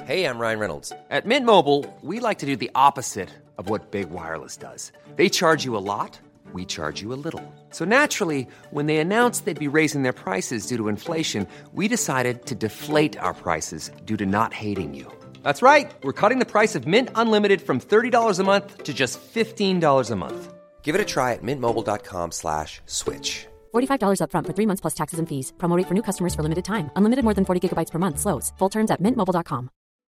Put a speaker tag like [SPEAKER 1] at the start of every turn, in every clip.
[SPEAKER 1] Hey, I'm Ryan Reynolds. At Mint Mobile, we like to do the opposite of what Big Wireless does. They charge you a lot, we charge you a little. So naturally, when they announced they'd be raising their prices due to inflation, we decided to deflate our prices due to not hating you. That's right. We're cutting the price of Mint Unlimited from $30 a month to just $15 a month. Give it a try at mintmobile.com/switch.
[SPEAKER 2] $45 up front for 3 months plus taxes and fees. Promo rate for new customers for limited time. Unlimited more than 40 gigabytes per month. Slows full terms at mintmobile.com.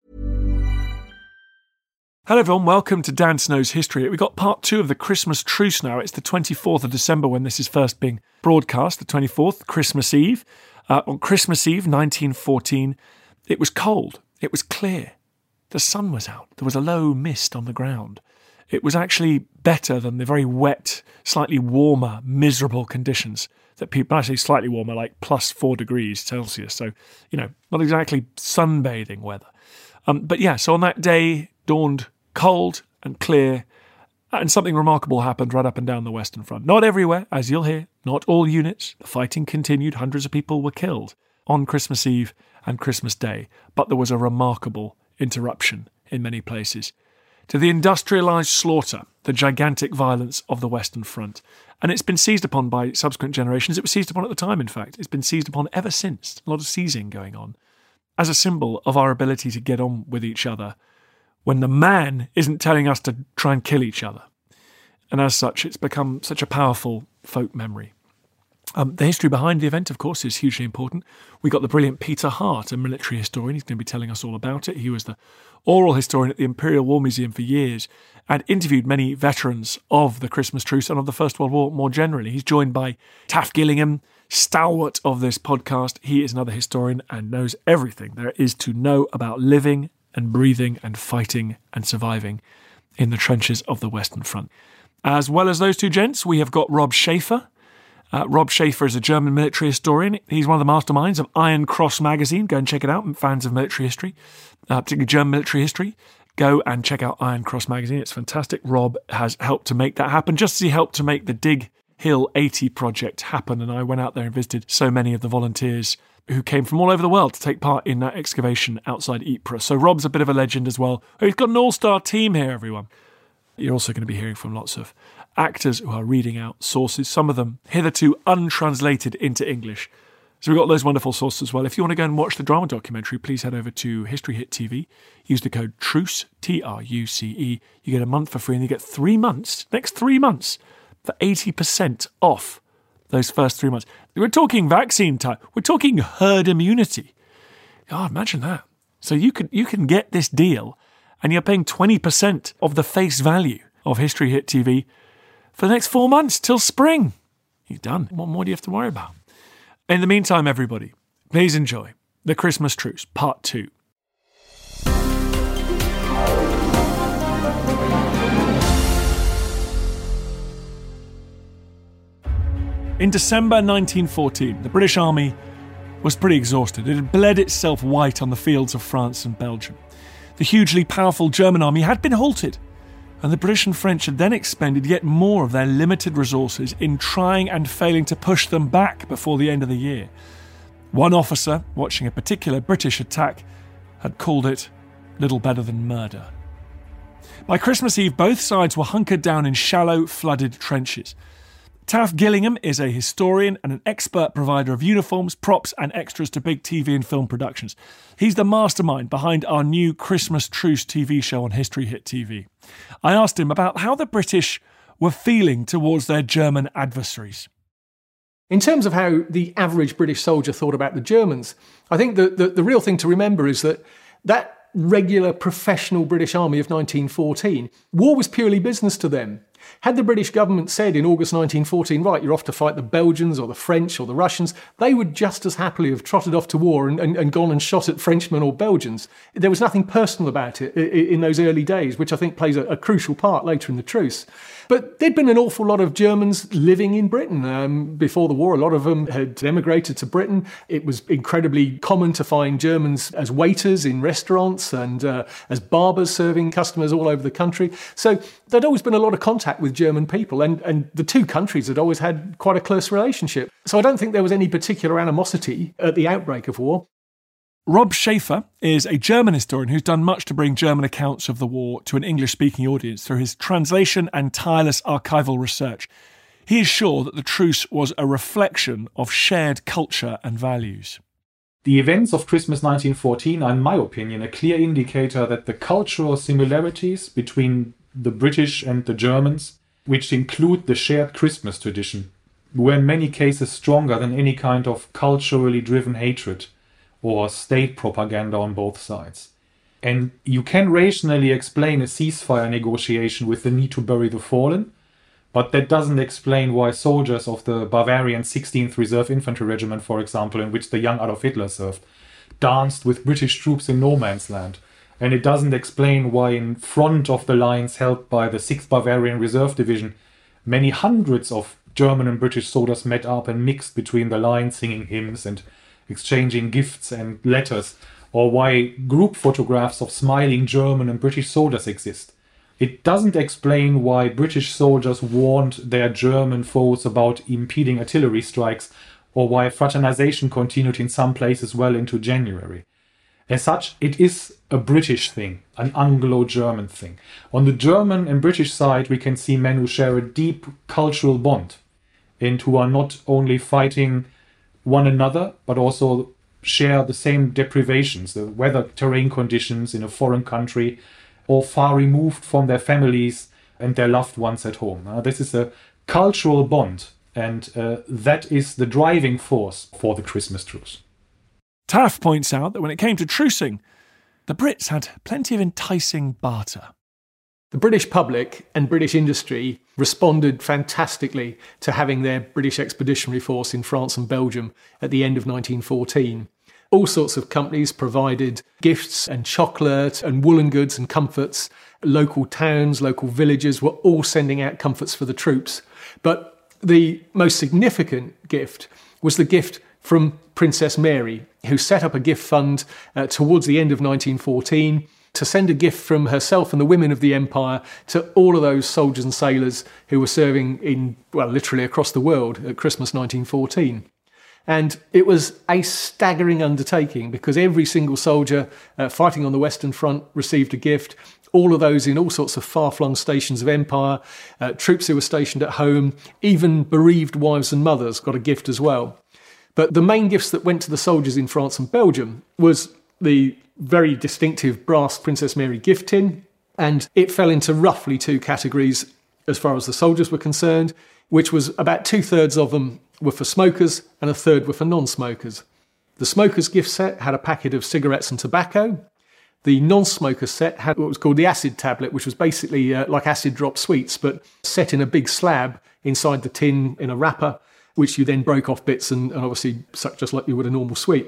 [SPEAKER 3] Hello everyone, welcome to Dan Snow's History. We've got part 2 of the Christmas truce now. It's the 24th of December when this is first being broadcast, the 24th, Christmas Eve. On Christmas Eve, 1914, it was cold, it was clear, the sun was out, there was a low mist on the ground. It was actually better than the very wet, slightly warmer, miserable conditions that people, actually slightly warmer, like plus 4 degrees Celsius. So, not exactly sunbathing weather. But yeah, so on that day, dawned cold and clear, and something remarkable happened right up and down the Western Front. Not everywhere, as you'll hear, not all units. The fighting continued, hundreds of people were killed on Christmas Eve and Christmas Day, but there was a remarkable interruption in many places to the industrialised slaughter, the gigantic violence of the Western Front. And it's been seized upon by subsequent generations. It was seized upon at the time, in fact. It's been seized upon ever since. A lot of seizing going on, as a symbol of our ability to get on with each other when the man isn't telling us to try and kill each other. And as such, it's become such a powerful folk memory. The history behind the event, of course, is hugely important. We got the brilliant Peter Hart, a military historian. He's going to be telling us all about it. He was the oral historian at the Imperial War Museum for years and interviewed many veterans of the Christmas truce and of the First World War more generally. He's joined by Taff Gillingham, stalwart of this podcast. He is another historian and knows everything there is to know about living and breathing and fighting and surviving in the trenches of the Western Front. As well as those two gents, we have got Rob Schaefer. Rob Schaefer is a German military historian. He's one of the masterminds of Iron Cross magazine. Go and check it out, fans of military history, particularly German military history. Go and check out Iron Cross magazine. It's fantastic. Rob has helped to make that happen, just as he helped to make the Dig Hill 80 project happen. And I went out there and visited so many of the volunteers who came from all over the world to take part in that excavation outside Ypres. So Rob's a bit of a legend as well. He's got an all-star team here, everyone. You're also going to be hearing from lots of actors who are reading out sources, some of them hitherto untranslated into English. So we've got those wonderful sources as well. If you want to go and watch the drama documentary, please head over to History Hit TV. Use the code TRUCE, TRUCE. You get a month for free and you get 3 months, next 3 months, for 80% off those first 3 months. We're talking vaccine time. We're talking herd immunity. God, imagine that. So you can get this deal and you're paying 20% of the face value of History Hit TV for the next 4 months till spring. You're done. What more do you have to worry about? In the meantime, everybody, please enjoy The Christmas Truce, Part 2. In December 1914, the British Army was pretty exhausted. It had bled itself white on the fields of France and Belgium. The hugely powerful German army had been halted, and the British and French had then expended yet more of their limited resources in trying and failing to push them back before the end of the year. One officer, watching a particular British attack, had called it little better than murder. By Christmas Eve, both sides were hunkered down in shallow, flooded trenches. Taff Gillingham is a historian and an expert provider of uniforms, props and extras to big TV and film productions. He's the mastermind behind our new Christmas Truce TV show on History Hit TV. I asked him about how the British were feeling towards their German adversaries.
[SPEAKER 4] In terms of how the average British soldier thought about the Germans, I think the real thing to remember is that regular professional British army of 1914, war was purely business to them. Had the British government said in August 1914, right, you're off to fight the Belgians or the French or the Russians, they would just as happily have trotted off to war and gone and shot at Frenchmen or Belgians. There was nothing personal about it in those early days, which I think plays a crucial part later in the truce. But there'd been an awful lot of Germans living in Britain before the war. A lot of them had emigrated to Britain. It was incredibly common to find Germans as waiters in restaurants and as barbers serving customers all over the country. So there'd always been a lot of contact with German people, and the two countries had always had quite a close relationship. So I don't think there was any particular animosity at the outbreak of war.
[SPEAKER 3] Rob Schaefer is a German historian who's done much to bring German accounts of the war to an English-speaking audience through his translation and tireless archival research. He is sure that the truce was a reflection of shared culture and values.
[SPEAKER 5] The events of Christmas 1914 are, in my opinion, a clear indicator that the cultural similarities between the British and the Germans, which include the shared Christmas tradition, were in many cases stronger than any kind of culturally driven hatred or state propaganda on both sides. And you can rationally explain a ceasefire negotiation with the need to bury the fallen, but that doesn't explain why soldiers of the Bavarian 16th Reserve Infantry Regiment, for example, in which the young Adolf Hitler served, danced with British troops in no man's land. And it doesn't explain why in front of the lines held by the 6th Bavarian Reserve Division, many hundreds of German and British soldiers met up and mixed between the lines, singing hymns and exchanging gifts and letters, or why group photographs of smiling German and British soldiers exist. It doesn't explain why British soldiers warned their German foes about impeding artillery strikes, or why fraternization continued in some places well into January. As such, it is a British thing, an Anglo-German thing. On the German and British side, we can see men who share a deep cultural bond and who are not only fighting one another, but also share the same deprivations, the weather terrain conditions in a foreign country, or far removed from their families and their loved ones at home. This is a cultural bond, and that is the driving force for the Christmas truce.
[SPEAKER 3] Taff points out that when it came to trucing, the Brits had plenty of enticing barter.
[SPEAKER 4] The British public and British industry responded fantastically to having their British Expeditionary Force in France and Belgium at the end of 1914. All sorts of companies provided gifts and chocolate and woolen goods and comforts. Local towns, local villages were all sending out comforts for the troops. But the most significant gift was the gift from Princess Mary, who set up a gift fund towards the end of 1914 to send a gift from herself and the women of the empire to all of those soldiers and sailors who were serving in, well, literally across the world at Christmas 1914. And it was a staggering undertaking because every single soldier fighting on the Western Front received a gift. All of those in all sorts of far-flung stations of empire, troops who were stationed at home, even bereaved wives and mothers got a gift as well. But the main gifts that went to the soldiers in France and Belgium was the very distinctive brass Princess Mary gift tin, and it fell into roughly two categories as far as the soldiers were concerned, which was about 2/3 of them were for smokers and 1/3 were for non-smokers. The smokers' gift set had a packet of cigarettes and tobacco. The non-smoker set had what was called the acid tablet, which was basically like acid drop sweets, but set in a big slab inside the tin in a wrapper, which you then broke off bits and obviously sucked just like you would a normal sweet.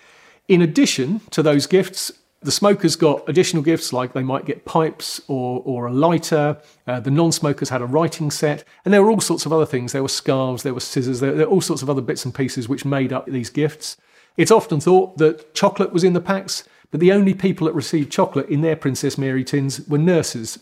[SPEAKER 4] In addition to those gifts, the smokers got additional gifts like they might get pipes or a lighter. The non-smokers had a writing set, and there were all sorts of other things. There were scarves, there were scissors, there were all sorts of other bits and pieces which made up these gifts. It's often thought that chocolate was in the packs, but the only people that received chocolate in their Princess Mary tins were nurses.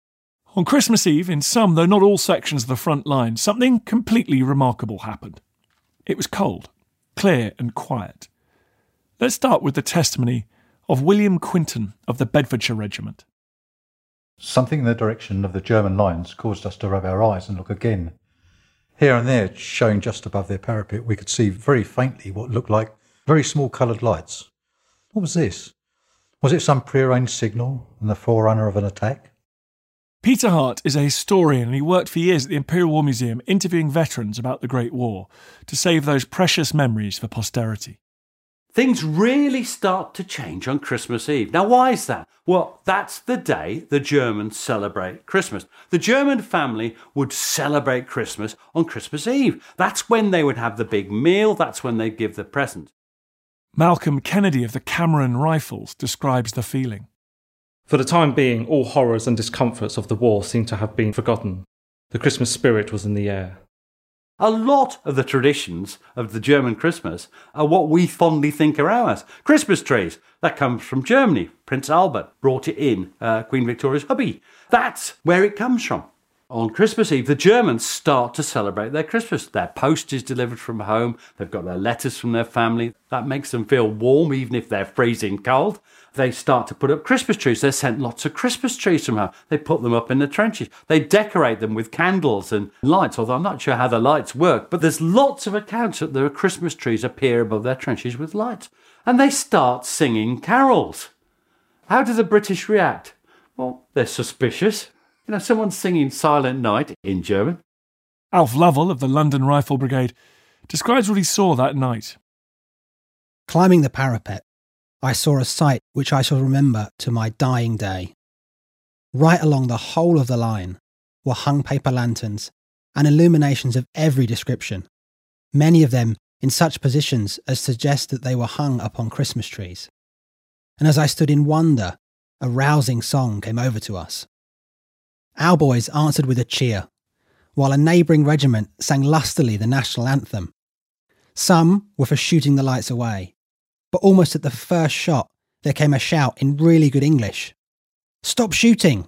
[SPEAKER 3] On Christmas Eve, in some, though not all sections of the front line, something completely remarkable happened. It was cold, clear and quiet. Let's start with the testimony of William Quinton of the Bedfordshire Regiment.
[SPEAKER 6] Something in the direction of the German lines caused us to rub our eyes and look again. Here and there, showing just above their parapet, we could see very faintly what looked like very small coloured lights. What was this? Was it some prearranged signal and the forerunner of an attack?
[SPEAKER 3] Peter Hart is a historian and he worked for years at the Imperial War Museum interviewing veterans about the Great War to save those precious memories for posterity.
[SPEAKER 7] Things really start to change on Christmas Eve. Now, why is that? Well, that's the day the Germans celebrate Christmas. The German family would celebrate Christmas on Christmas Eve. That's when they would have the big meal. That's when they'd give the present.
[SPEAKER 3] Malcolm Kennedy of the Cameron Rifles describes the feeling.
[SPEAKER 8] For the time being, all horrors and discomforts of the war seemed to have been forgotten. The Christmas spirit was in the air.
[SPEAKER 7] A lot of the traditions of the German Christmas are what we fondly think are ours. Christmas trees, that comes from Germany. Prince Albert brought it in Queen Victoria's hubby. That's where it comes from. On Christmas Eve, the Germans start to celebrate their Christmas. Their post is delivered from home. They've got their letters from their family. That makes them feel warm, even if they're freezing cold. They start to put up Christmas trees. They're sent lots of Christmas trees from home. They put them up in the trenches. They decorate them with candles and lights, although I'm not sure how the lights work. But there's lots of accounts that their Christmas trees appear above their trenches with lights. And they start singing carols. How do the British react? Well, they're suspicious. You know, someone's singing Silent Night in German.
[SPEAKER 3] Alf Lovell of the London Rifle Brigade describes what he saw that night.
[SPEAKER 9] Climbing the parapet, I saw a sight which I shall remember to my dying day. Right along the whole of the line were hung paper lanterns and illuminations of every description, many of them in such positions as suggest that they were hung upon Christmas trees. And as I stood in wonder, a rousing song came over to us. Our boys answered with a cheer, while a neighbouring regiment sang lustily the national anthem. Some were for shooting the lights away, but almost at the first shot there came a shout in really good English. "Stop shooting!"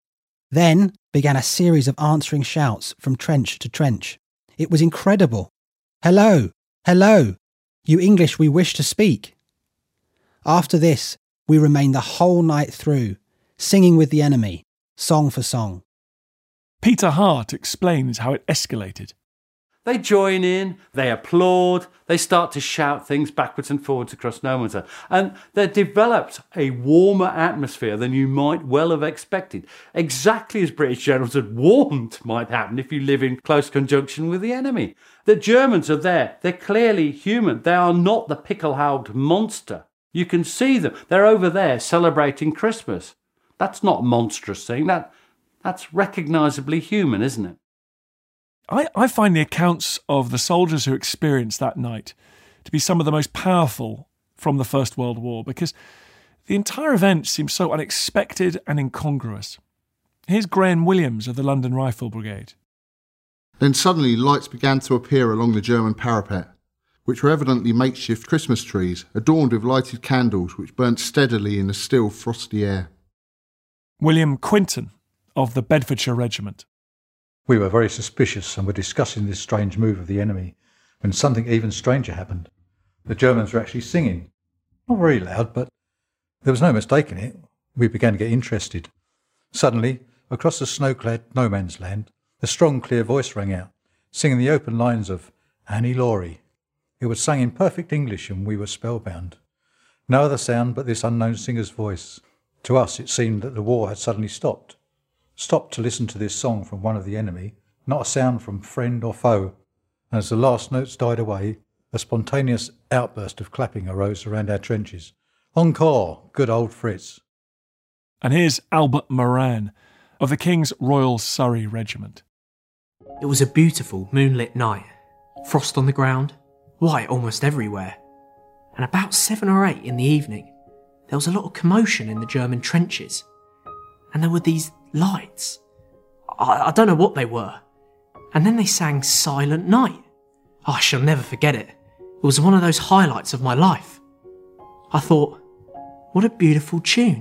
[SPEAKER 9] Then began a series of answering shouts from trench to trench. It was incredible. "Hello! Hello! You English we wish to speak!" After this, we remained the whole night through, singing with the enemy, song for song.
[SPEAKER 3] Peter Hart explains how it escalated.
[SPEAKER 7] They join in, they applaud, they start to shout things backwards and forwards across no man's land. And they developed a warmer atmosphere than you might well have expected, exactly as British generals had warned might happen if you live in close conjunction with the enemy. The Germans are there, they're clearly human, they are not the pickle-howled monster. You can see them, they're over there celebrating Christmas. That's not a monstrous thing, that's recognisably human, isn't it?
[SPEAKER 3] I find the accounts of the soldiers who experienced that night to be some of the most powerful from the First World War, because the entire event seems so unexpected and incongruous. Here's Graham Williams of the London Rifle Brigade.
[SPEAKER 10] Then suddenly lights began to appear along the German parapet, which were evidently makeshift Christmas trees, adorned with lighted candles which burnt steadily in the still frosty air.
[SPEAKER 3] William Quinton of the Bedfordshire Regiment.
[SPEAKER 6] We were very suspicious and were discussing this strange move of the enemy when something even stranger happened. The Germans were actually singing. Not very loud, but there was no mistaking it. We began to get interested. Suddenly, across the snow-clad no man's land, a strong, clear voice rang out, singing the open lines of Annie Laurie. It was sung in perfect English and we were spellbound. No other sound but this unknown singer's voice. To us it seemed that the war had suddenly stopped. Stopped to listen to this song from one of the enemy, not a sound from friend or foe. And as the last notes died away, a spontaneous outburst of clapping arose around our trenches. Encore, good old Fritz.
[SPEAKER 3] And here's Albert Moran of the King's Royal Surrey Regiment.
[SPEAKER 11] It was a beautiful moonlit night. Frost on the ground, white almost everywhere. And about 7 or 8 in the evening, there was a lot of commotion in the German trenches. And there were these lights. I don't know what they were. And then they sang Silent Night. Oh, I shall never forget it. It was one of those highlights of my life. I thought, what a beautiful tune.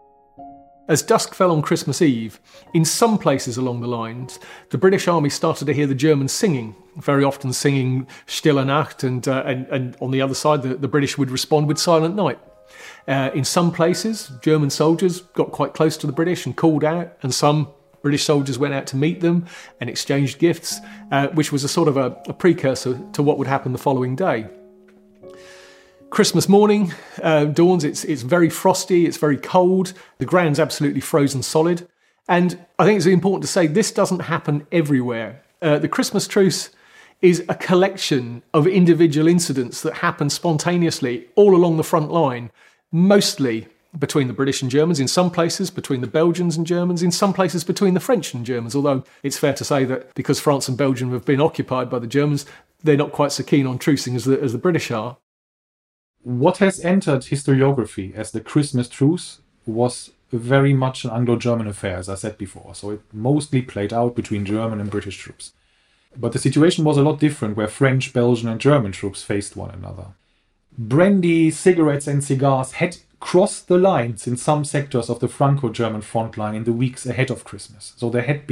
[SPEAKER 4] As dusk fell on Christmas Eve, in some places along the lines, the British Army started to hear the Germans singing, very often singing Stille Nacht, and on the other side, the British would respond with Silent Night. In some places, German soldiers got quite close to the British and called out, and some British soldiers went out to meet them and exchanged gifts, which was a sort of a precursor to what would happen the following day. Christmas morning dawns, it's very frosty, it's very cold, the ground's absolutely frozen solid, and I think it's important to say this doesn't happen everywhere. The Christmas truce is a collection of individual incidents that happen spontaneously all along the front line, mostly between the British and Germans, in some places between the Belgians and Germans, in some places between the French and Germans, although it's fair to say that because France and Belgium have been occupied by the Germans, they're not quite so keen on trucing as the British are.
[SPEAKER 5] What has entered historiography as the Christmas truce was very much an Anglo-German affair, as I said before, so it mostly played out between German and British troops. But the situation was a lot different where French, Belgian and German troops faced one another. Brandy, cigarettes and cigars had crossed the lines in some sectors of the Franco-German front line in the weeks ahead of Christmas. So there had been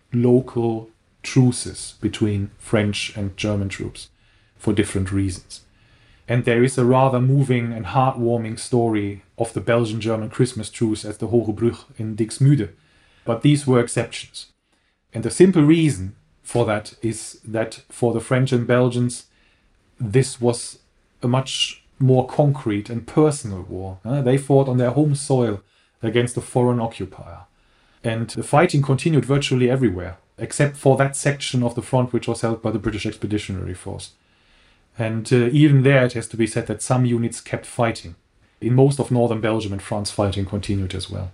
[SPEAKER 5] local truces between French and German troops for different reasons. And there is a rather moving and heartwarming story of the Belgian-German Christmas truce at the Hoge Brug in Dixmude. But these were exceptions. And the simple reason for that is that for the French and Belgians, this was a much more concrete and personal war. They fought on their home soil against a foreign occupier. And the fighting continued virtually everywhere, except for that section of the front which was held by the British Expeditionary Force. And even there it has to be said that some units kept fighting. In most of northern Belgium and France, fighting continued as well.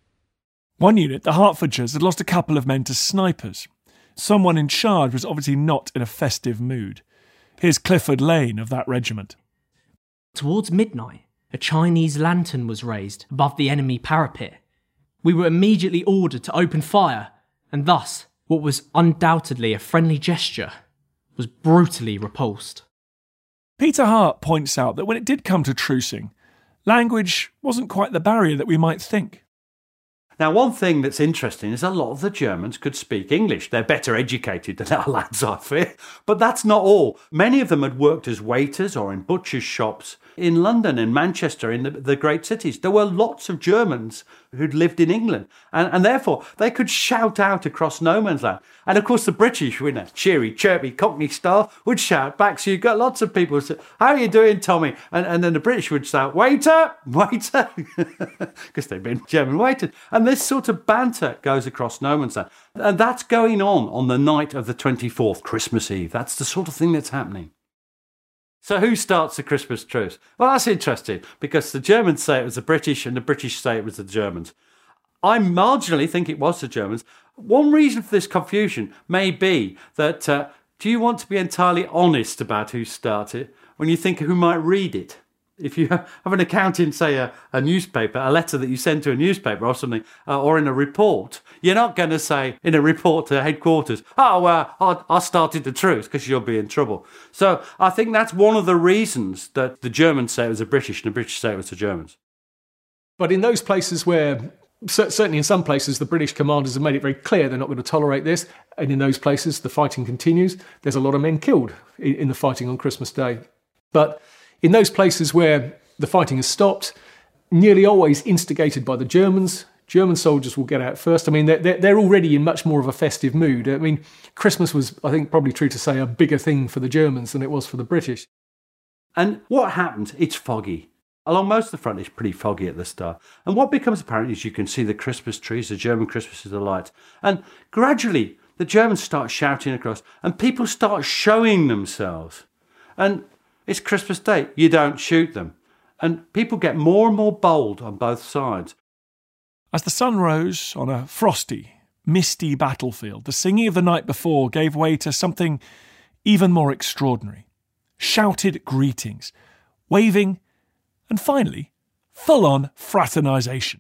[SPEAKER 3] One unit, the Hertfordshires, had lost a couple of men to snipers. Someone in charge was obviously not in a festive mood. Here's Clifford Lane of that regiment.
[SPEAKER 11] Towards midnight, a Chinese lantern was raised above the enemy parapet. We were immediately ordered to open fire, and thus, what was undoubtedly a friendly gesture was brutally repulsed.
[SPEAKER 3] Peter Hart points out that when it did come to trucing, language wasn't quite the barrier that we might think.
[SPEAKER 7] Now, one thing that's interesting is a lot of the Germans could speak English. They're better educated than our lads, I fear. But that's not all. Many of them had worked as waiters or in butchers' shops in London, in Manchester, in the great cities. There were lots of Germans who'd lived in England. And therefore, they could shout out across no man's land. And of course, the British, in a cheery, chirpy, Cockney style, would shout back. So you've got lots of people who say, "How are you doing, Tommy?" And then the British would shout, "Waiter, waiter," because they'd been German waiters. And this sort of banter goes across no man's land. And that's going on the night of the 24th, Christmas Eve. That's the sort of thing that's happening. So who starts the Christmas truce? Well, that's interesting, because the Germans say it was the British and the British say it was the Germans. I marginally think it was the Germans. One reason for this confusion may be that do you want to be entirely honest about who started when you think who might read it? If you have an account in, say, a newspaper, a letter that you send to a newspaper or something, or in a report, you're not going to say in a report to headquarters, I started the truce, because you'll be in trouble. So I think that's one of the reasons that the Germans say it was the British and the British say it was the Germans.
[SPEAKER 4] But in those places where, certainly in some places, the British commanders have made it very clear they're not going to tolerate this, and in those places the fighting continues, there's a lot of men killed in the fighting on Christmas Day. But in those places where the fighting has stopped, nearly always instigated by the Germans, German soldiers will get out first. I mean, they're already in much more of a festive mood. I mean, Christmas was, I think, probably true to say, a bigger thing for the Germans than it was for the British.
[SPEAKER 7] And what happens? It's foggy. Along most of the front, it's pretty foggy at the start. And what becomes apparent is you can see the Christmas trees, the German Christmases, the lights. And gradually, the Germans start shouting across, and people start showing themselves. And it's Christmas Day. You don't shoot them. And people get more and more bold on both sides.
[SPEAKER 3] As the sun rose on a frosty, misty battlefield, the singing of the night before gave way to something even more extraordinary. Shouted greetings, waving, and finally, full-on fraternisation.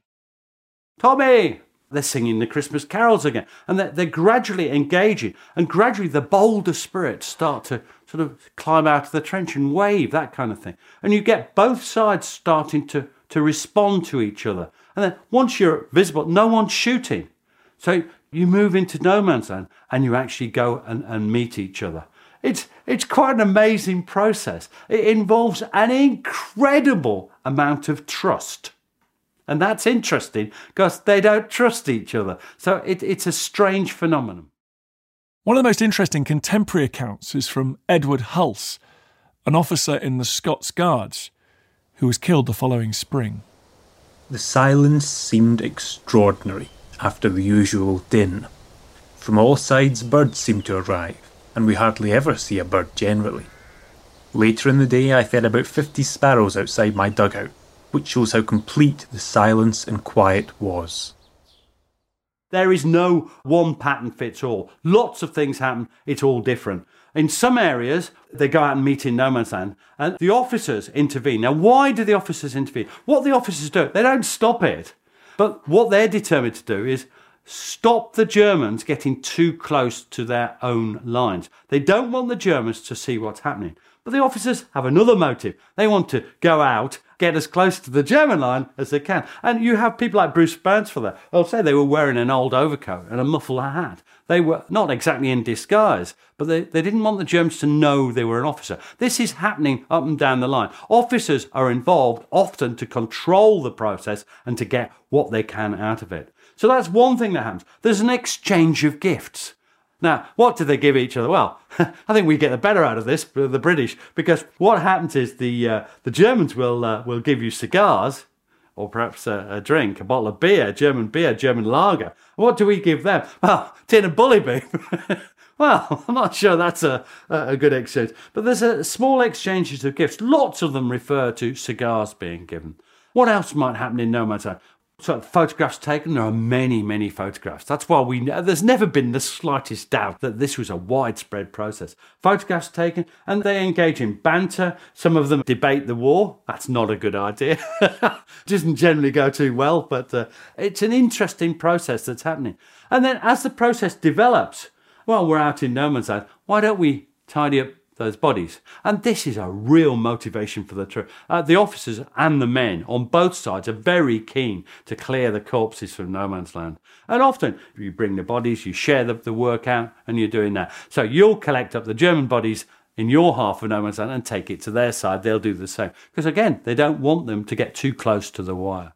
[SPEAKER 7] Tommy! They're singing the Christmas carols again. And they're gradually engaging. And gradually the bolder spirits start to sort of climb out of the trench and wave, that kind of thing. And you get both sides starting to respond to each other. And then once you're visible, no one's shooting. So you move into no man's land and you actually go and meet each other. It's quite an amazing process. It involves an incredible amount of trust. And that's interesting because they don't trust each other. So it's a strange phenomenon.
[SPEAKER 3] One of the most interesting contemporary accounts is from Edward Hulse, an officer in the Scots Guards, who was killed the following spring.
[SPEAKER 12] The silence seemed extraordinary after the usual din. From all sides birds seemed to arrive, and we hardly ever see a bird generally. Later in the day I fed about 50 sparrows outside my dugout, which shows how complete the silence and quiet was.
[SPEAKER 7] There is no one pattern fits all. Lots of things happen, it's all different. In some areas, they go out and meet in no man's land, and the officers intervene. Now, why do the officers intervene? What the officers do, they don't stop it. But what they're determined to do is stop the Germans getting too close to their own lines. They don't want the Germans to see what's happening. But the officers have another motive. They want to go out, get as close to the German line as they can. And you have people like Bruce Burns for that. They'll say they were wearing an old overcoat and a muffler hat. They were not exactly in disguise, but they didn't want the Germans to know they were an officer. This is happening up and down the line. Officers are involved often to control the process and to get what they can out of it. So that's one thing that happens. There's an exchange of gifts. Now, what do they give each other? Well, I think we get the better out of this, the British, because what happens is the Germans will give you cigars, or perhaps a drink, a bottle of beer, German lager. What do we give them? Well, tin of bully beef. Well, I'm not sure that's a good exchange. But there's a small exchanges of gifts. Lots of them refer to cigars being given. What else might happen in no man's land? So photographs taken, there are many, many photographs. That's why there's never been the slightest doubt that this was a widespread process. Photographs taken, and they engage in banter. Some of them debate the war. That's not a good idea. Doesn't generally go too well, but it's an interesting process that's happening. And then as the process develops, well, we're out in no man's land, why don't we tidy up those bodies? And this is a real motivation for the troop. The officers and the men on both sides are very keen to clear the corpses from no man's land. And often, if you bring the bodies, you share the work out, and you're doing that. So you'll collect up the German bodies in your half of no man's land and take it to their side. They'll do the same. Because again, they don't want them to get too close to the wire.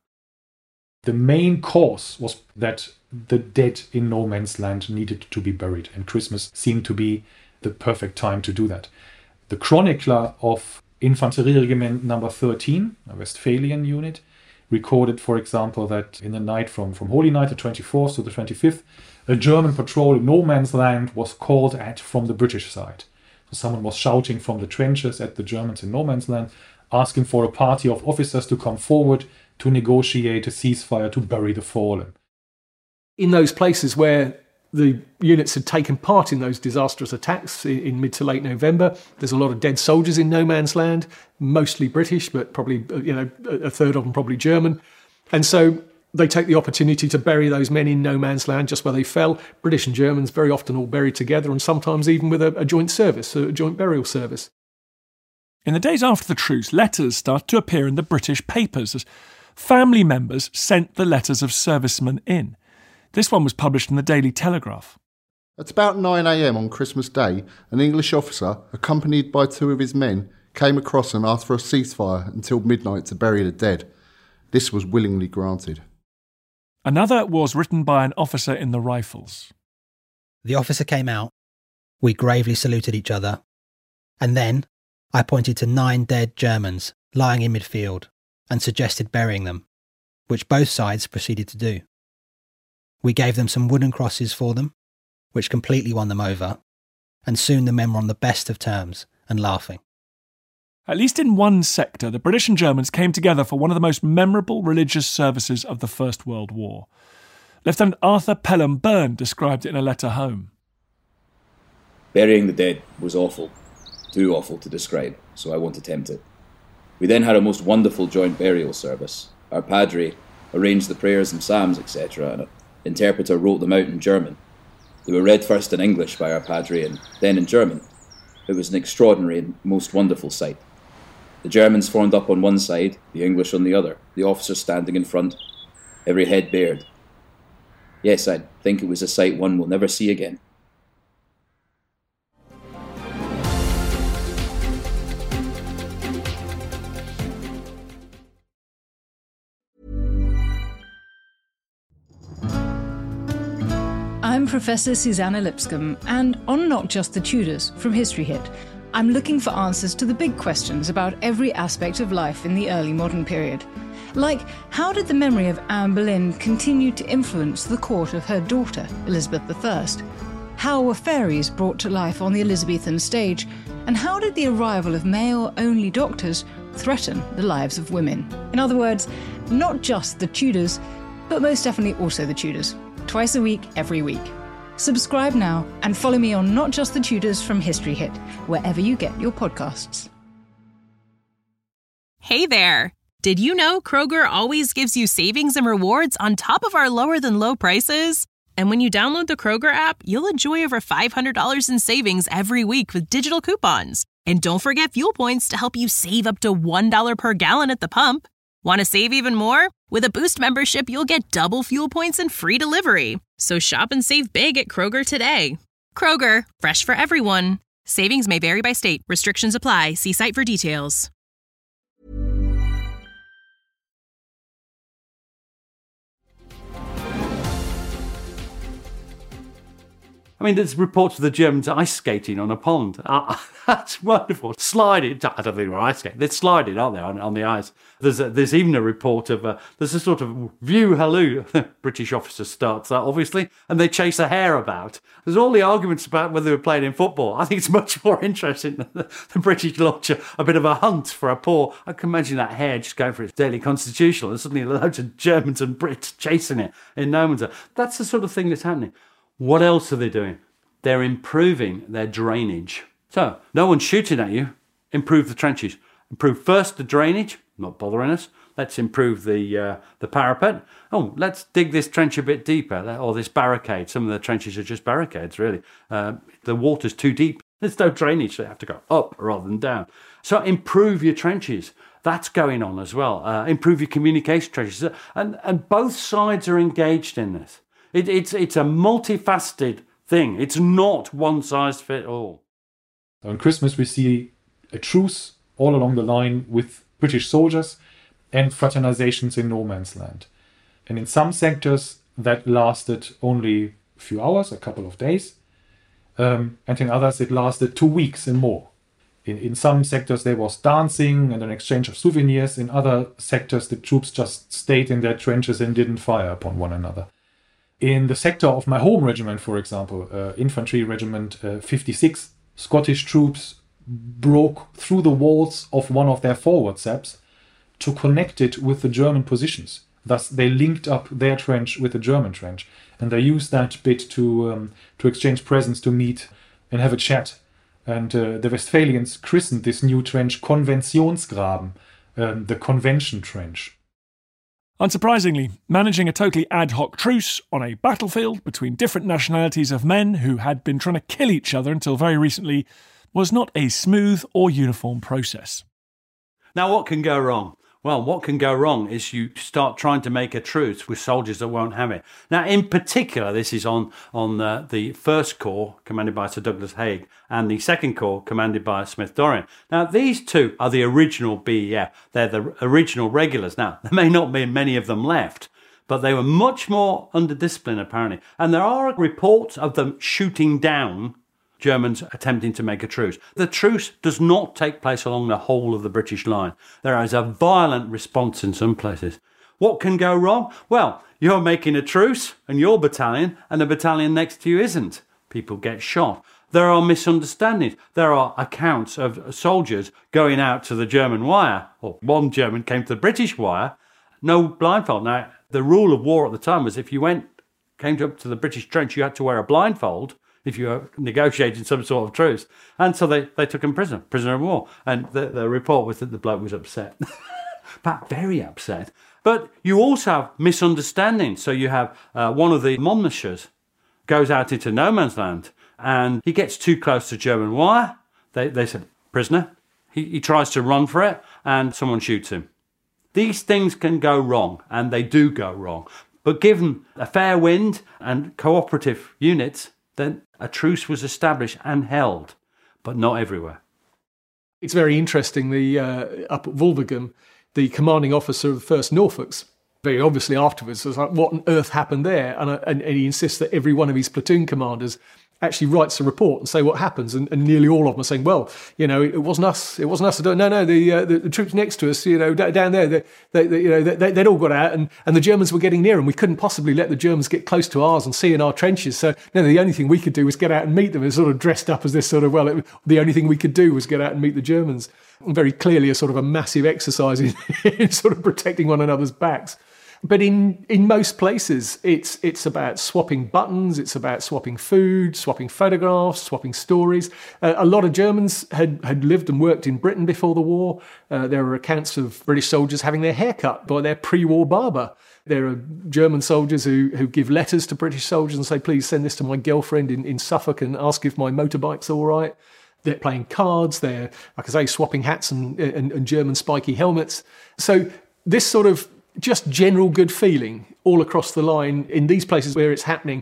[SPEAKER 5] The main cause was that the dead in no man's land needed to be buried, and Christmas seemed to be the perfect time to do that. The chronicler of Infanterieregiment number 13, a Westphalian unit, recorded, for example, that in the night from Holy Night, the 24th to the 25th, a German patrol in no man's land was called at from the British side. So someone was shouting from the trenches at the Germans in no man's land, asking for a party of officers to come forward to negotiate a ceasefire to bury the fallen.
[SPEAKER 4] In those places where the units had taken part in those disastrous attacks in mid to late November, there's a lot of dead soldiers in no man's land, mostly British, but probably a third of them probably German. And so they take the opportunity to bury those men in no man's land just where they fell. British and Germans very often all buried together, and sometimes even with a joint service, a joint burial service.
[SPEAKER 3] In the days after the truce, letters started to appear in the British papers as family members sent the letters of servicemen in. This one was published in the Daily Telegraph.
[SPEAKER 10] At about 9 a.m. on Christmas Day, an English officer, accompanied by 2 of his men, came across and asked for a ceasefire until midnight to bury the dead. This was willingly granted.
[SPEAKER 3] Another was written by an officer in the Rifles.
[SPEAKER 9] The officer came out, we gravely saluted each other, and then I pointed to 9 dead Germans lying in midfield and suggested burying them, which both sides proceeded to do. We gave them some wooden crosses for them, which completely won them over, and soon the men were on the best of terms and laughing.
[SPEAKER 3] At least in one sector, the British and Germans came together for one of the most memorable religious services of the First World War. Lieutenant Arthur Pelham Byrne described it in a letter home.
[SPEAKER 13] Burying the dead was awful, too awful to describe, so I won't attempt it. We then had a most wonderful joint burial service. Our padre arranged the prayers and psalms, etc., and an interpreter wrote them out in German. They were read first in English by our padre and then in German. It was an extraordinary and most wonderful sight. The Germans formed up on one side, the English on the other, the officers standing in front, every head bared. Yes, I think it was a sight one will never see again.
[SPEAKER 14] I'm Professor Susanna Lipscomb, and on Not Just the Tudors from History Hit, I'm looking for answers to the big questions about every aspect of life in the early modern period. Like, how did the memory of Anne Boleyn continue to influence the court of her daughter, Elizabeth I? How were fairies brought to life on the Elizabethan stage? And how did the arrival of male-only doctors threaten the lives of women? In other words, not just the Tudors, but most definitely also the Tudors. Twice a week, every week. Subscribe now and follow me on Not Just the Tudors from History Hit, wherever you get your podcasts.
[SPEAKER 15] Hey there! Did you know Kroger always gives you savings and rewards on top of our lower-than-low prices? And when you download the Kroger app, you'll enjoy over $500 in savings every week with digital coupons. And don't forget fuel points to help you save up to $1 per gallon at the pump. Want to save even more? With a Boost membership, you'll get double fuel points and free delivery. So shop and save big at Kroger today. Kroger, fresh for everyone. Savings may vary by state. Restrictions apply. See site for details.
[SPEAKER 7] I mean, there's reports of the Germans ice skating on a pond. That's wonderful. Sliding. I don't think they were ice skating. They're sliding, aren't they, on the ice? There's even a report of, there's a sort of view halloo. British officer starts that, obviously, and they chase a hare about. There's all the arguments about whether they were playing in football. I think it's much more interesting than the British launch a bit of a hunt for a poor... I can imagine that hare just going for its daily constitutional and suddenly loads of Germans and Brits chasing it in no man's land. That's the sort of thing that's happening. What else are they doing? They're improving their drainage. So, no one's shooting at you. Improve the trenches. Improve first the drainage, not bothering us. Let's improve the parapet. Oh, let's dig this trench a bit deeper, or this barricade. Some of the trenches are just barricades, really. The water's too deep. There's no drainage, so they have to go up rather than down. So improve your trenches. That's going on as well. Improve your communication trenches. And both sides are engaged in this. It's a multifaceted thing. It's not one size fit all.
[SPEAKER 5] On Christmas, we see a truce all along the line with British soldiers and fraternizations in no man's land. And in some sectors, that lasted only a few hours, a couple of days. And in others, it lasted 2 weeks and more. In some sectors, there was dancing and an exchange of souvenirs. In other sectors, the troops just stayed in their trenches and didn't fire upon one another. In the sector of my home regiment, for example, Infantry Regiment 56, Scottish troops broke through the walls of one of their forward saps to connect it with the German positions. Thus, they linked up their trench with the German trench, and they used that bit to exchange presents, to meet and have a chat. And the Westphalians christened this new trench Konventionsgraben, the Convention Trench.
[SPEAKER 3] Unsurprisingly, managing a totally ad hoc truce on a battlefield between different nationalities of men who had been trying to kill each other until very recently was not a smooth or uniform process.
[SPEAKER 7] Now, what can go wrong? Well, what can go wrong is you start trying to make a truce with soldiers that won't have it. Now, in particular, this is on the First Corps, commanded by Sir Douglas Haig, and the Second Corps, commanded by Smith-Dorrien. Now, these two are the original BEF. They're the original regulars. Now, there may not be many of them left, but they were much more under discipline, apparently. And there are reports of them shooting down Germans attempting to make a truce. The truce does not take place along the whole of the British line. There is a violent response in some places. What can go wrong? Well, you're making a truce and your battalion, and the battalion next to you isn't. People get shot. There are misunderstandings. There are accounts of soldiers going out to the German wire, or one German came to the British wire, no blindfold. Now, the rule of war at the time was if you came up to the British trench, you had to wear a blindfold if you were negotiating some sort of truce. And so they took him prisoner of war. And the report was that the bloke was upset. But very upset. But you also have misunderstandings. So you have one of the Monmouthshires goes out into no man's land and he gets too close to German wire. They said, prisoner. He tries to run for it and someone shoots him. These things can go wrong, and they do go wrong. But given a fair wind and cooperative units, then a truce was established and held, but not everywhere.
[SPEAKER 4] It's very interesting, up at Wolvergam, the commanding officer of the 1st Norfolks, very obviously afterwards, was like, what on earth happened there? And he insists that every one of his platoon commanders actually writes a report and say what happens, and nearly all of them are saying, well, it wasn't us. No, the troops next to us, down there, they'd all got out, and the Germans were getting near, and we couldn't possibly let the Germans get close to ours and see in our trenches. So the only thing we could do was get out and meet them. It's sort of dressed up as this sort of, the only thing we could do was get out and meet the Germans. Very clearly a sort of a massive exercise in sort of protecting one another's backs. But in most places, it's about swapping buttons, it's about swapping food, swapping photographs, swapping stories. A lot of Germans had lived and worked in Britain before the war. There are accounts of British soldiers having their hair cut by their pre-war barber. There are German soldiers who give letters to British soldiers and say, please send this to my girlfriend in Suffolk and ask if my motorbike's all right. They're playing cards, they're, like I say, swapping hats and German spiky helmets. So this sort of just general good feeling all across the line in these places where it's happening.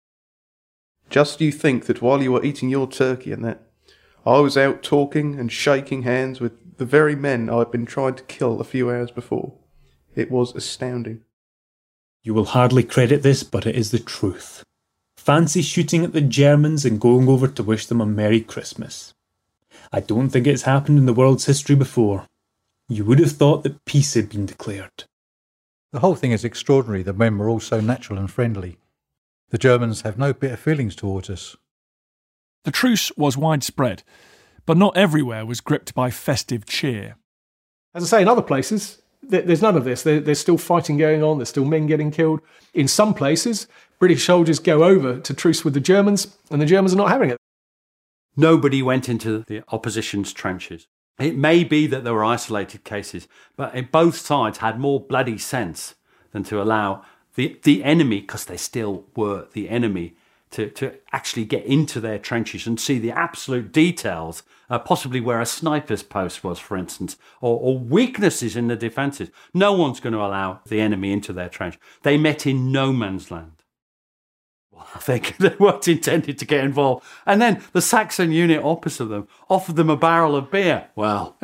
[SPEAKER 16] Just you think that while you were eating your turkey and that, I was out talking and shaking hands with the very men I'd been trying to kill a few hours before. It was astounding.
[SPEAKER 12] You will hardly credit this, but it is the truth. Fancy shooting at the Germans and going over to wish them a Merry Christmas. I don't think it's happened in the world's history before. You would have thought that peace had been declared.
[SPEAKER 6] The whole thing is extraordinary. The men were all so natural and friendly. The Germans have no bitter feelings towards us.
[SPEAKER 3] The truce was widespread, but not everywhere was gripped by festive cheer.
[SPEAKER 4] As I say, in other places, there's none of this. There's still fighting going on. There's still men getting killed. In some places, British soldiers go over to truce with the Germans, and the Germans are not having it.
[SPEAKER 7] Nobody went into the opposition's trenches. It may be that there were isolated cases, but both sides had more bloody sense than to allow the enemy, because they still were the enemy, to actually get into their trenches and see the absolute details, possibly where a sniper's post was, for instance, or weaknesses in the defences. No one's going to allow the enemy into their trench. They met in no man's land. Well, I think they weren't intended to get involved. And then the Saxon unit opposite them offered them a barrel of beer. Well,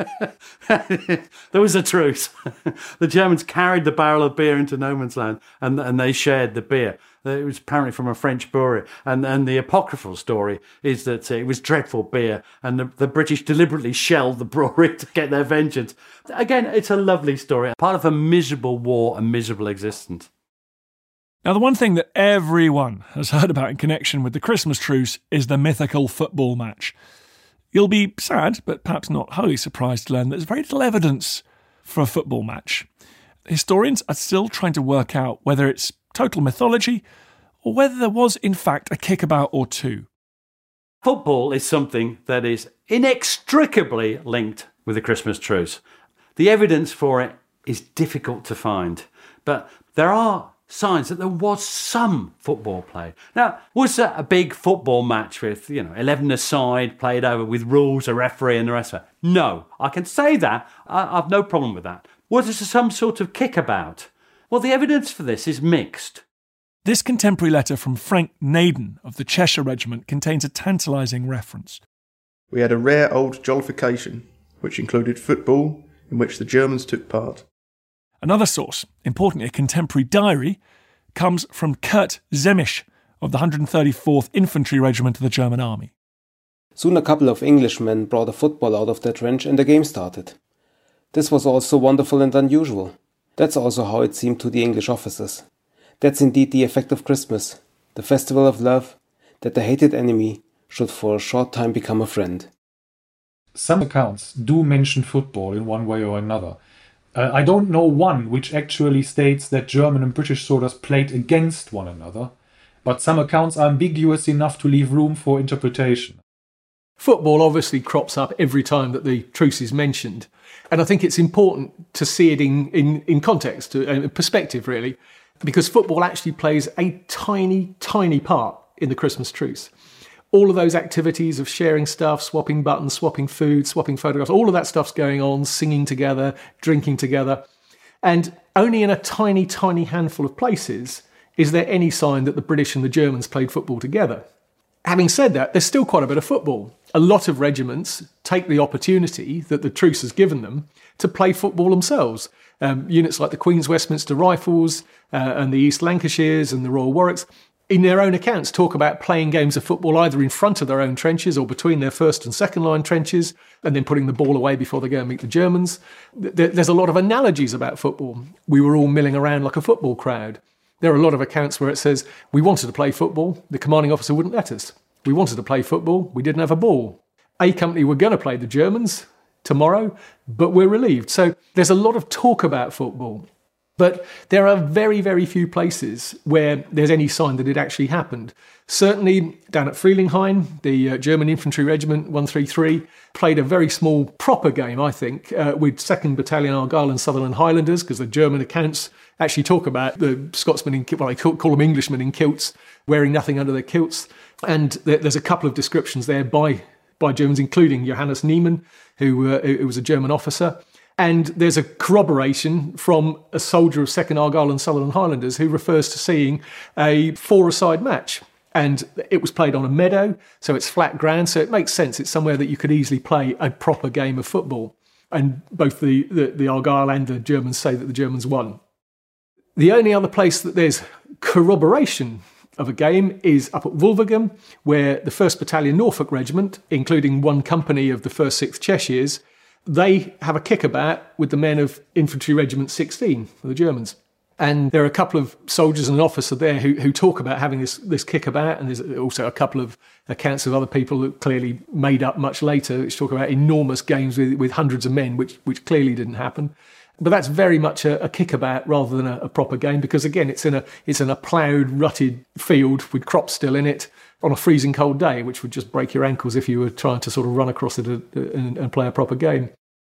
[SPEAKER 7] there was a truce. The Germans carried the barrel of beer into no man's land, and they shared the beer. It was apparently from a French brewery. And the apocryphal story is that it was dreadful beer, and the British deliberately shelled the brewery to get their vengeance. Again, it's a lovely story, part of a miserable war, a miserable existence.
[SPEAKER 3] Now, the one thing that everyone has heard about in connection with the Christmas truce is the mythical football match. You'll be sad, but perhaps not wholly surprised to learn that there's very little evidence for a football match. Historians are still trying to work out whether it's total mythology or whether there was, in fact, a kickabout or two.
[SPEAKER 7] Football is something that is inextricably linked with the Christmas truce. The evidence for it is difficult to find, but there are signs that there was some football played. Now, was there a big football match with, 11-a-side played over with rules, a referee and the rest of it? No, I can say that. I've no problem with that. Was there some sort of kickabout? Well, the evidence for this is mixed.
[SPEAKER 3] This contemporary letter from Frank Naden of the Cheshire Regiment contains a tantalising reference.
[SPEAKER 16] We had a rare old jollification, which included football, in which the Germans took part.
[SPEAKER 3] Another source, importantly a contemporary diary, comes from Kurt Zemisch of the 134th Infantry Regiment of the German Army.
[SPEAKER 17] Soon a couple of Englishmen brought a football out of their trench and the game started. This was also wonderful and unusual. That's also how it seemed to the English officers. That's indeed the effect of Christmas, the festival of love, that the hated enemy should for a short time become a friend.
[SPEAKER 5] Some accounts do mention football in one way or another. I don't know one which actually states that German and British soldiers played against one another, but some accounts are ambiguous enough to leave room for interpretation.
[SPEAKER 4] Football obviously crops up every time that the truce is mentioned, and I think it's important to see it in context, in perspective really, because football actually plays a tiny, tiny part in the Christmas truce. All of those activities of sharing stuff, swapping buttons, swapping food, swapping photographs, all of that stuff's going on, singing together, drinking together. And only in a tiny, tiny handful of places is there any sign that the British and the Germans played football together. Having said that, there's still quite a bit of football. A lot of regiments take the opportunity that the truce has given them to play football themselves. Units like the Queen's Westminster Rifles and the East Lancashires and the Royal Warwicks, in their own accounts, talk about playing games of football either in front of their own trenches or between their first and second line trenches, and then putting the ball away before they go and meet the Germans. There's a lot of analogies about football. We were all milling around like a football crowd. There are a lot of accounts where it says, we wanted to play football, the commanding officer wouldn't let us. We wanted to play football, we didn't have a ball. A Company were going to play the Germans tomorrow, but we're relieved. So there's a lot of talk about football. But there are very, very few places where there's any sign that it actually happened. Certainly down at Frelinghien, the German Infantry Regiment 133 played a very small proper game, I think, with 2nd Battalion Argyll and Sutherland Highlanders, because the German accounts actually talk about the Scotsmen, I call them Englishmen in kilts, wearing nothing under their kilts. And there's a couple of descriptions there by by Germans, including Johannes Niemann, who was a German officer. And there's a corroboration from a soldier of 2nd Argyll and Sutherland Highlanders who refers to seeing a four-a-side match. And it was played on a meadow, so it's flat ground, so it makes sense. It's somewhere that you could easily play a proper game of football. And both the Argyll and the Germans say that the Germans won. The only other place that there's corroboration of a game is up at Wolvergam, where the 1st Battalion Norfolk Regiment, including one company of the 1st 6th Cheshires, they have a kickabout with the men of Infantry Regiment 16, the Germans. And there are a couple of soldiers and an officer there who talk about having this kickabout, and there's also a couple of accounts of other people that clearly made up much later, which talk about enormous games with hundreds of men, which clearly didn't happen. But that's very much a kickabout rather than a proper game, because again, it's in a ploughed, rutted field with crops still in it on a freezing cold day, which would just break your ankles if you were trying to sort of run across it and play a proper game.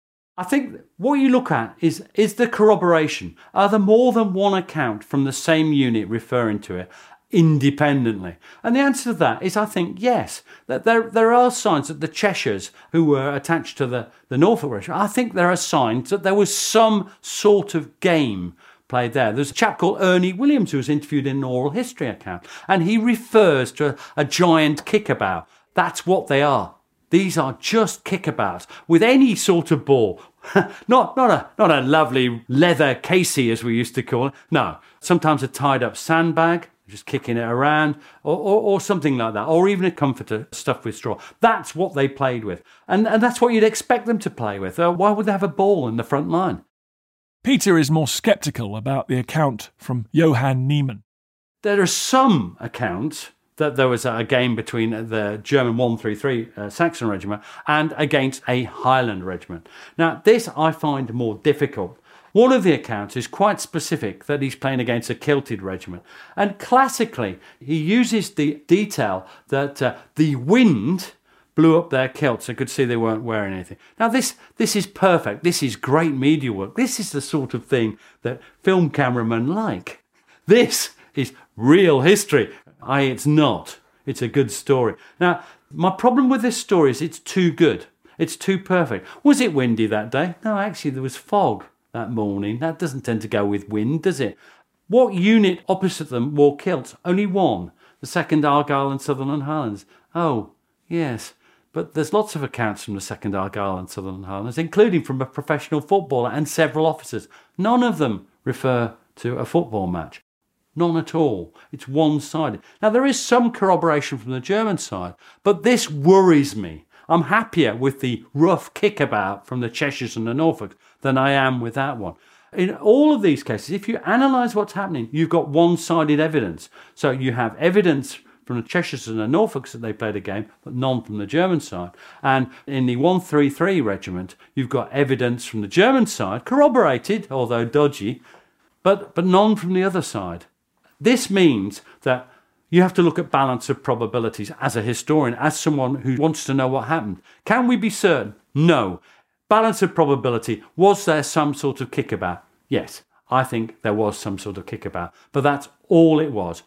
[SPEAKER 7] I think what you look at is the corroboration. Are there more than one account from the same unit referring to it independently? And the answer to that is, I think, yes. That there are signs that the Cheshires, who were attached to the Norfolk Regiment, I think there are signs that there was some sort of game played there. There's a chap called Ernie Williams who was interviewed in an oral history account, and he refers to a giant kickabout. That's what they are. These are just kickabouts with any sort of ball. not a lovely leather casey, as we used to call it. No, sometimes a tied-up sandbag, just kicking it around, or something like that, or even a comforter stuffed with straw. That's what they played with. And that's what you'd expect them to play with. Why would they have a ball in the front line?
[SPEAKER 3] Peter is more sceptical about the account from Johann Niemann.
[SPEAKER 7] There are some accounts that there was a game between the German 133 Saxon Regiment and against a Highland Regiment. Now, this I find more difficult. One of the accounts is quite specific, that he's playing against a kilted regiment. And classically, he uses the detail that the wind blew up their kilts and could see they weren't wearing anything. Now, this is perfect. This is great media work. This is the sort of thing that film cameramen like. This is real history. It's not. It's a good story. Now, my problem with this story is it's too good. It's too perfect. Was it windy that day? No, actually, there was fog that morning. That doesn't tend to go with wind, does it? What unit opposite them wore kilts? Only one. The 2nd Argyll and Sutherland Highlanders. Oh, yes. But there's lots of accounts from the 2nd Argyll and Sutherland Highlanders, including from a professional footballer and several officers. None of them refer to a football match. None at all. It's one-sided. Now, there is some corroboration from the German side, but this worries me. I'm happier with the rough kickabout from the Cheshires and the Norfolks than I am with that one. In all of these cases, if you analyse what's happening, you've got one-sided evidence. So you have evidence from the Cheshires and the Norfolks that they played a game, but none from the German side. And in the 133 Regiment, you've got evidence from the German side, corroborated, although dodgy, but none from the other side. This means that you have to look at balance of probabilities as a historian, as someone who wants to know what happened. Can we be certain? No. Balance of probability. Was there some sort of kickabout? Yes, I think there was some sort of kickabout, but that's all it was.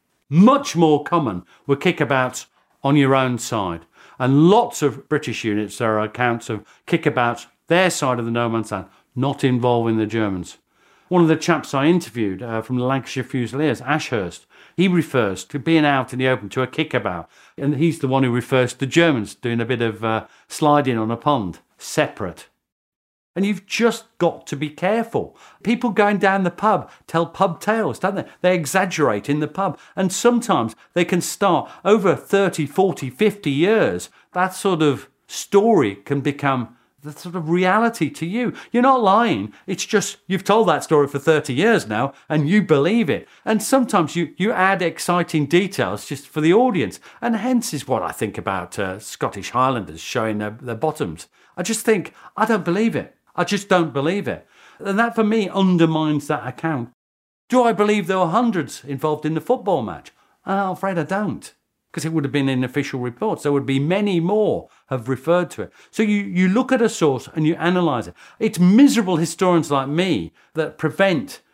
[SPEAKER 7] Much more common were kickabouts on your own side. And lots of British units, there are accounts of kickabouts their side of the no man's land, not involving the Germans. One of the chaps I interviewed from the Lancashire Fusiliers, Ashurst, he refers to being out in the open to a kickabout. And he's the one who refers to the Germans doing a bit of sliding on a pond, separate. And you've just got to be careful. People going down the pub tell pub tales, don't they? They exaggerate in the pub. And sometimes they can start over 30, 40, 50 years. That sort of story can become the sort of reality to you. You're not lying. It's just you've told that story for 30 years now and you believe it. And sometimes you add exciting details just for the audience. And hence is what I think about Scottish Highlanders showing their bottoms. I just think, I don't believe it. I just don't believe it. And that for me undermines that account. Do I believe there were hundreds involved in the football match? I'm afraid I don't. Because it would have been in official reports. There would be many more have referred to it. So you look at a source and you analyse it. It's miserable historians like me that prevent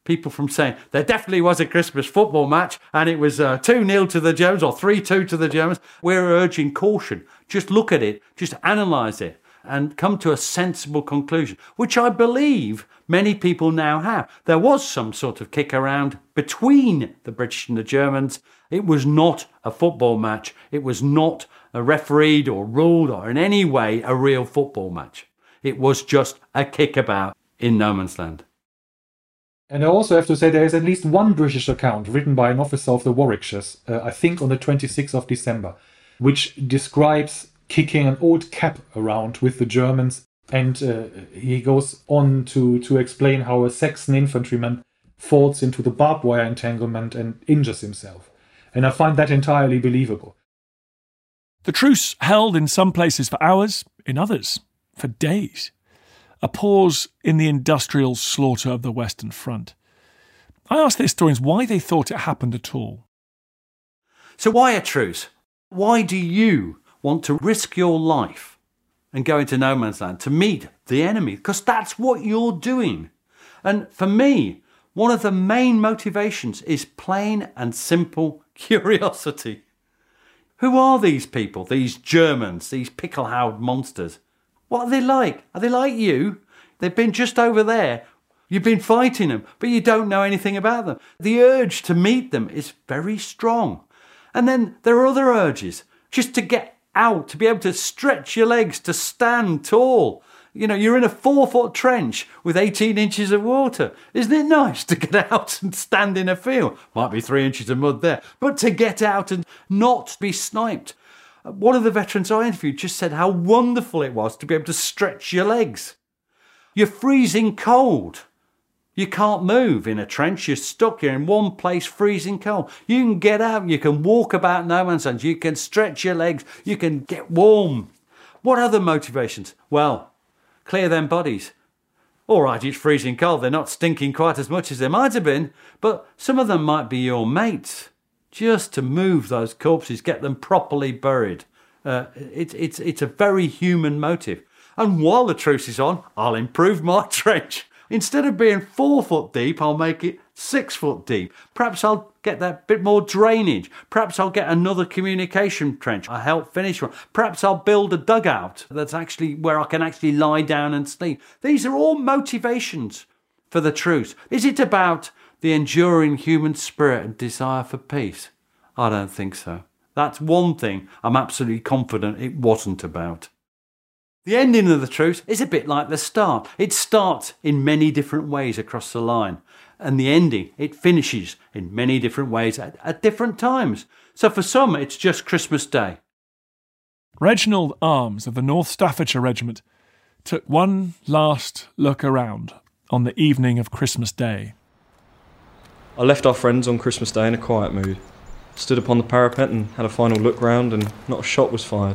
[SPEAKER 7] people from saying there definitely was a Christmas football match and it was 2-0 to the Germans or 3-2 to the Germans. We're urging caution. Just look at it, just analyse it and come to a sensible conclusion, which I believe many people now have. There was some sort of kick around between the British and the Germans. It was not a football match. It was not refereed or ruled or in any way a real football match. It was just a kickabout in no man's land.
[SPEAKER 5] And I also have to say there is at least one British account written by an officer of the Warwickshires, I think on the 26th of December, which describes kicking an old cap around with the Germans. And he goes on to explain how a Saxon infantryman falls into the barbed wire entanglement and injures himself. And I find that entirely believable.
[SPEAKER 3] The truce held in some places for hours, in others for days. A pause in the industrial slaughter of the Western Front. I asked the historians why they thought it happened at all.
[SPEAKER 7] So why a truce? Why do you want to risk your life and go into no man's land to meet the enemy? Because that's what you're doing. And for me, one of the main motivations is plain and simple curiosity. Who are these people, these Germans, these pickle-howed monsters? What are they like? Are they like you? They've been just over there. You've been fighting them, but you don't know anything about them. The urge to meet them is very strong. And then there are other urges, just to get out, to be able to stretch your legs, to stand tall. You know, you're in a 4-foot trench with 18 inches of water. Isn't it nice to get out and stand in a field? Might be 3 inches of mud there, but to get out and not be sniped. One of the veterans I interviewed just said how wonderful it was to be able to stretch your legs. You're freezing cold. You can't move in a trench. You're stuck. You're in one place freezing cold. You can get out. You can walk about no man's land. You can stretch your legs. You can get warm. What other motivations? Well, clear them bodies. All right, it's freezing cold. They're not stinking quite as much as they might have been, but some of them might be your mates. Just to move those corpses, get them properly buried. It's a very human motive. And while the truce is on, I'll improve my trench. Instead of being 4 foot deep, I'll make it 6 foot deep. Perhaps I'll get that bit more drainage. Perhaps I'll get another communication trench. I'll help finish one. Perhaps I'll build a dugout that's actually where I can actually lie down and sleep. These are all motivations for the truce. Is it about the enduring human spirit and desire for peace? I don't think so. That's one thing I'm absolutely confident it wasn't about. The ending of the truce is a bit like the start. It starts in many different ways across the line. And the ending, it finishes in many different ways at different times. So for some, it's just Christmas Day.
[SPEAKER 3] Reginald Arms of the North Staffordshire Regiment took one last look around on the evening of Christmas Day.
[SPEAKER 18] I left our friends on Christmas Day in a quiet mood. Stood upon the parapet and had a final look round, and not a shot was fired.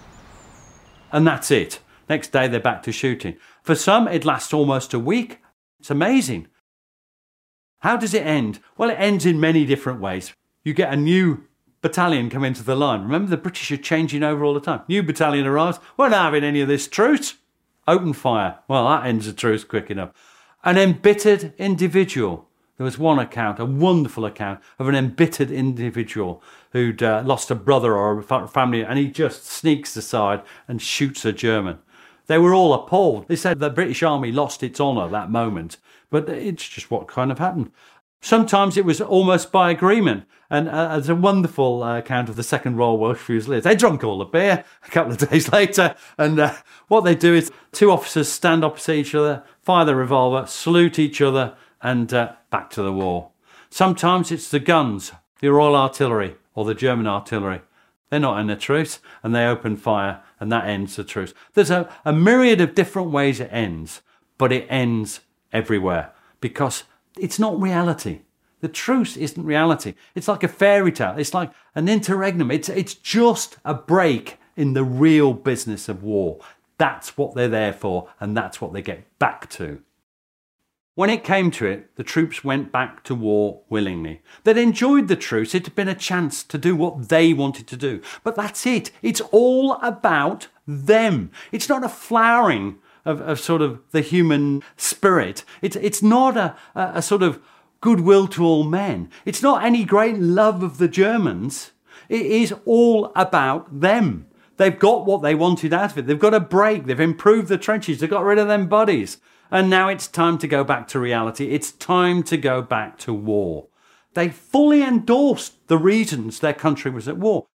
[SPEAKER 7] And that's it. Next day they're back to shooting. For some it lasts almost a week. It's amazing. How does it end? Well, it ends in many different ways. You get a new battalion come into the line. Remember, the British are changing over all the time. New battalion arrives. We're not having any of this truce. Open fire. Well, that ends the truce quick enough. An embittered individual. There was one account, a wonderful account, of an embittered individual who'd lost a brother or a family, and he just sneaks aside and shoots a German. They were all appalled. They said the British Army lost its honour that moment, but it's just what kind of happened. Sometimes it was almost by agreement, and there's a wonderful account of the Second Royal Welsh Fusiliers. They drank all the beer a couple of days later, and what they do is 2 officers stand opposite each other, fire the revolver, salute each other, and back to the war. Sometimes it's the guns, the Royal Artillery or the German artillery. They're not in a truce, and they open fire, and that ends the truce. There's a myriad of different ways it ends, but it ends everywhere because it's not reality. The truce isn't reality. It's like a fairy tale. It's like an interregnum. It's just a break in the real business of war. That's what they're there for, and that's what they get back to. When it came to it, the troops went back to war willingly. They'd enjoyed the truce. It had been a chance to do what they wanted to do. But that's it. It's all about them. It's not a flowering of sort of the human spirit. It's not a sort of goodwill to all men. It's not any great love of the Germans. It is all about them. They've got what they wanted out of it. They've got a break. They've improved the trenches. They've got rid of them bodies. And now it's time to go back to reality. It's time to go back to war. They fully endorsed the reasons their country was at war.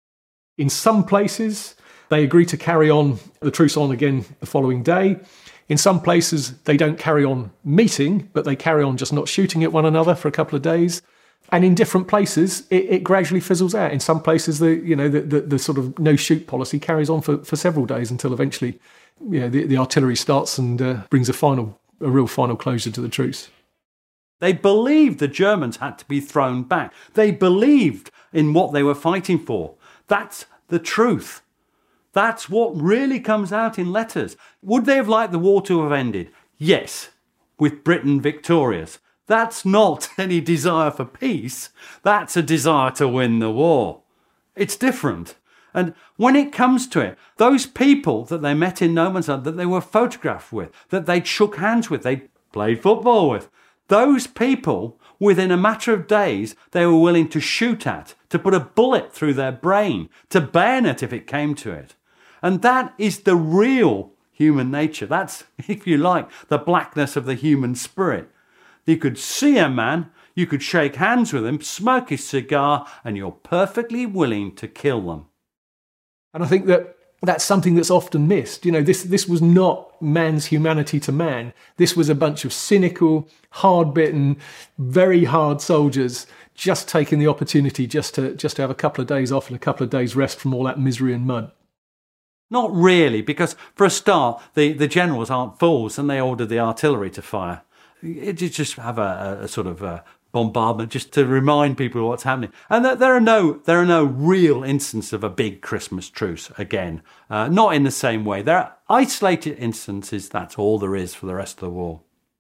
[SPEAKER 4] In some places, they agree to carry on the truce on again the following day. In some places, they don't carry on meeting, but they carry on just not shooting at one another for a couple of days. And in different places, it gradually fizzles out. In some places, the sort of no-shoot policy carries on for several days until eventually the artillery starts and brings a real final closure to the truce.
[SPEAKER 7] They believed the Germans had to be thrown back. They believed in what they were fighting for. That's the truth. That's what really comes out in letters. Would they have liked the war to have ended? Yes, with Britain victorious. That's not any desire for peace. That's a desire to win the war. It's different. And when it comes to it, those people that they met in No Man's Land, that they were photographed with, that they'd shook hands with, they'd played football with, those people, within a matter of days, they were willing to shoot at, to put a bullet through their brain, to bayonet if it came to it. And that is the real human nature. That's, if you like, the blackness of the human spirit. You could see a man, you could shake hands with him, smoke his cigar, and you're perfectly willing to kill them.
[SPEAKER 4] And I think that's something that's often missed. This was not man's humanity to man. This was a bunch of cynical, hard-bitten, very hard soldiers just taking the opportunity just to have a couple of days off and a couple of days rest from all that misery and mud.
[SPEAKER 7] Not really, because for a start, the generals aren't fools and they ordered the artillery to fire. You just have a sort of bombardment just to remind people what's happening. And there are no real instances of a big Christmas truce again. Not in the same way. There are isolated instances. That's all there is for the rest of the war.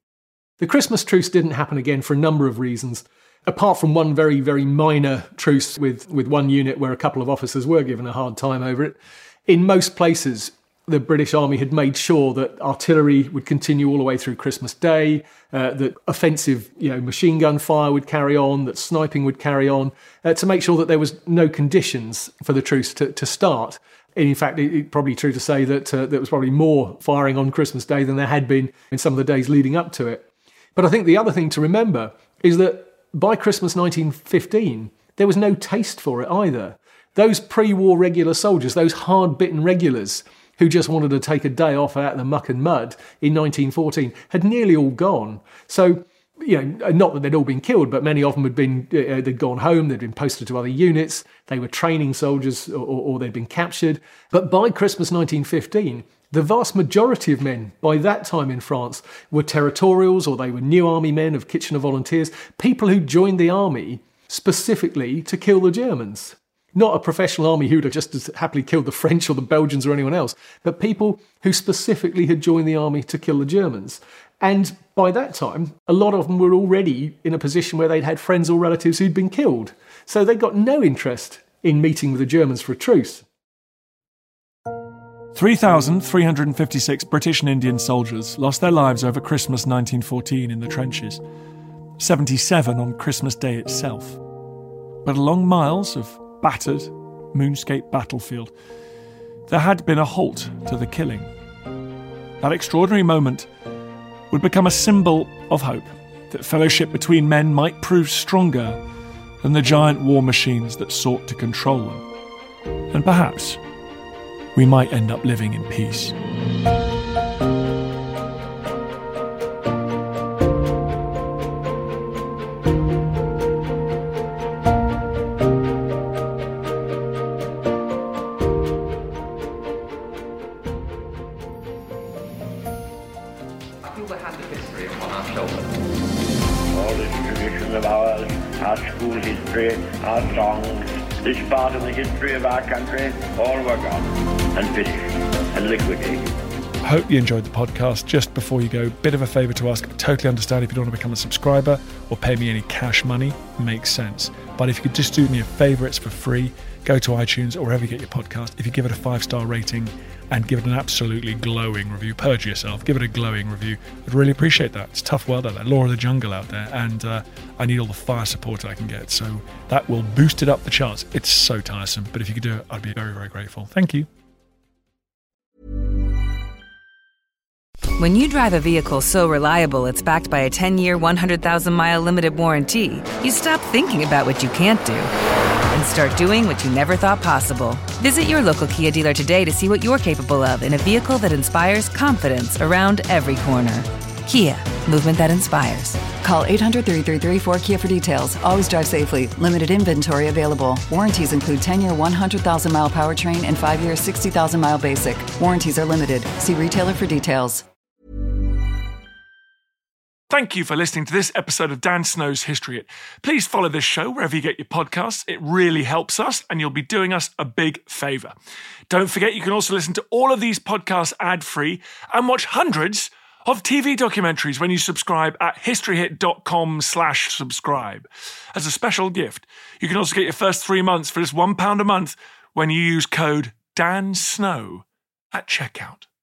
[SPEAKER 4] The Christmas truce didn't happen again for a number of reasons. Apart from one very, very minor truce with one unit where a couple of officers were given a hard time over it. In most places, the British Army had made sure that artillery would continue all the way through Christmas Day, that offensive machine gun fire would carry on, that sniping would carry on, to make sure that there was no conditions for the truce to start. And in fact, it's probably true to say that there was probably more firing on Christmas Day than there had been in some of the days leading up to it. But I think the other thing to remember is that by Christmas 1915, there was no taste for it either. Those pre-war regular soldiers, those hard-bitten regulars, who just wanted to take a day off out of the muck and mud in 1914, had nearly all gone. So, not that they'd all been killed, but many of them had been, they'd gone home, they'd been posted to other units, they were training soldiers or they'd been captured. But by Christmas 1915, the vast majority of men by that time in France were territorials or they were new army men of Kitchener Volunteers, people who joined the army specifically to kill the Germans. Not a professional army who would have just as happily killed the French or the Belgians or anyone else, but people who specifically had joined the army to kill the Germans. And by that time, a lot of them were already in a position where they'd had friends or relatives who'd been killed. So they got no interest in meeting with the Germans for a truce.
[SPEAKER 3] 3,356 British and Indian soldiers lost their lives over Christmas 1914 in the trenches. 77 on Christmas Day itself. But along miles of battered, moonscape battlefield, there had been a halt to the killing. That extraordinary moment would become a symbol of hope, that fellowship between men might prove stronger than the giant war machines that sought to control them. And perhaps we might end up living in peace.
[SPEAKER 19] Our songs, this part of the history of our country, all were gone and finished and liquidated.
[SPEAKER 3] Hope you enjoyed the podcast. Just before you go, bit of a favour to ask. I totally understand if you don't want to become a subscriber or pay me any cash money. Makes sense. But if you could just do me a favour, it's for free. Go to iTunes or wherever you get your podcast. If you give it a 5-star rating and give it an absolutely glowing review, perjure yourself, give it a glowing review. I'd really appreciate that. It's a tough world out there, law of the jungle out there, and I need all the fire support I can get. So that will boost it up the charts. It's so tiresome, but if you could do it, I'd be very, very grateful. Thank you.
[SPEAKER 20] When you drive a vehicle so reliable it's backed by a 10-year, 100,000-mile limited warranty, you stop thinking about what you can't do and start doing what you never thought possible. Visit your local Kia dealer today to see what you're capable of in a vehicle that inspires confidence around every corner. Kia, movement that inspires.
[SPEAKER 21] Call 800-333-4KIA for details. Always drive safely. Limited inventory available. Warranties include 10-year 100,000-mile powertrain and 5-year 60,000-mile basic. Warranties are limited. See retailer for details.
[SPEAKER 3] Thank you for listening to this episode of Dan Snow's History Hit. Please follow this show wherever you get your podcasts. It really helps us, and you'll be doing us a big favour. Don't forget, you can also listen to all of these podcasts ad-free and watch hundreds of TV documentaries when you subscribe at historyhit.com/subscribe. As a special gift, you can also get your first 3 months for just £1 a month when you use code DANSNOW at checkout.